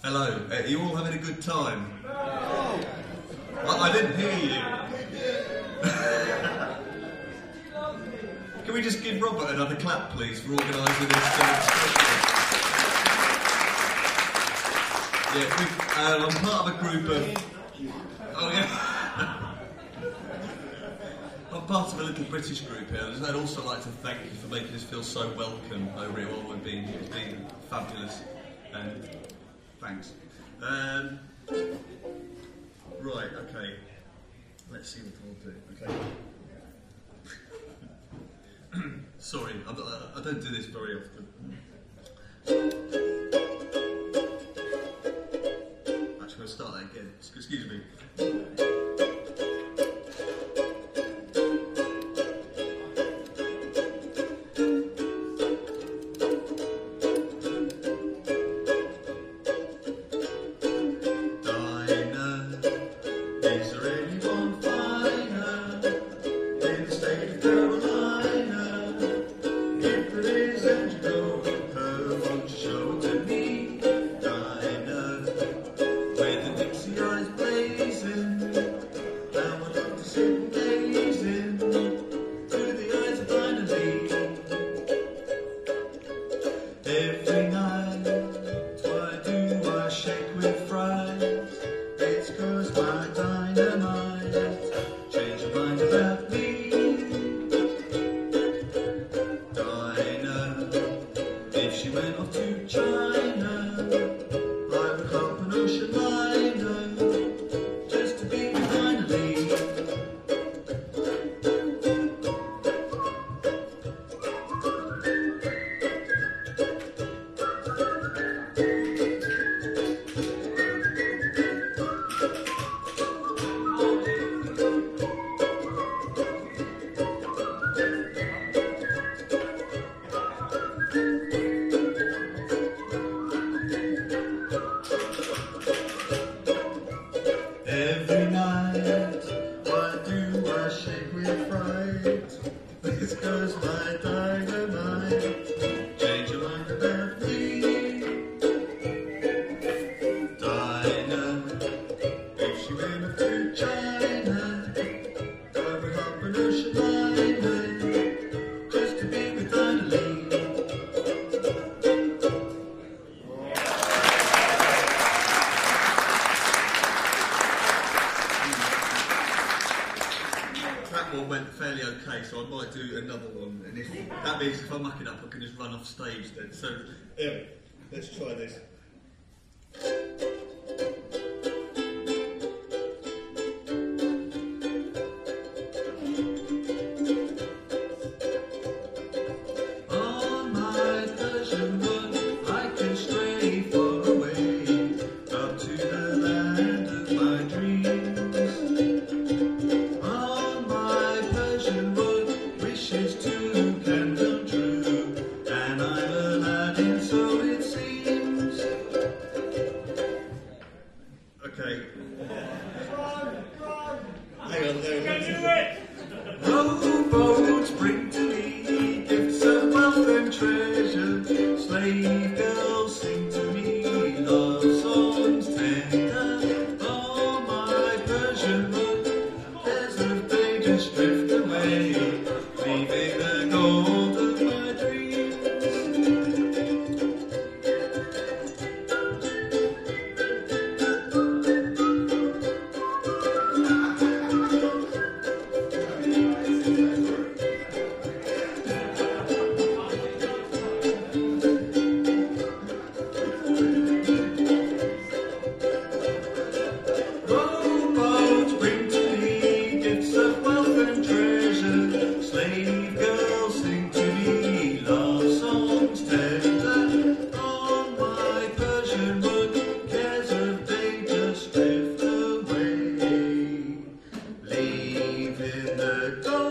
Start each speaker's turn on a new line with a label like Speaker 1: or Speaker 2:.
Speaker 1: Hello, are you all having a good time? No. I didn't hear you. Can we just give Robert another clap, please, for organising this? Yeah, I'm part of a group of... Oh, yeah. I'm part of a little British group here. I'd also like to thank you for making us feel so welcome over here. All it's been fabulous. Thanks. Right, okay. Let's see what I'll do. Okay. Sorry, I don't do this very often. Actually, we'll start that again. Excuse me. So I might do another one, and that means if I muck it up, I can just run off stage then. So, yeah, let's try this. Leave in the dark.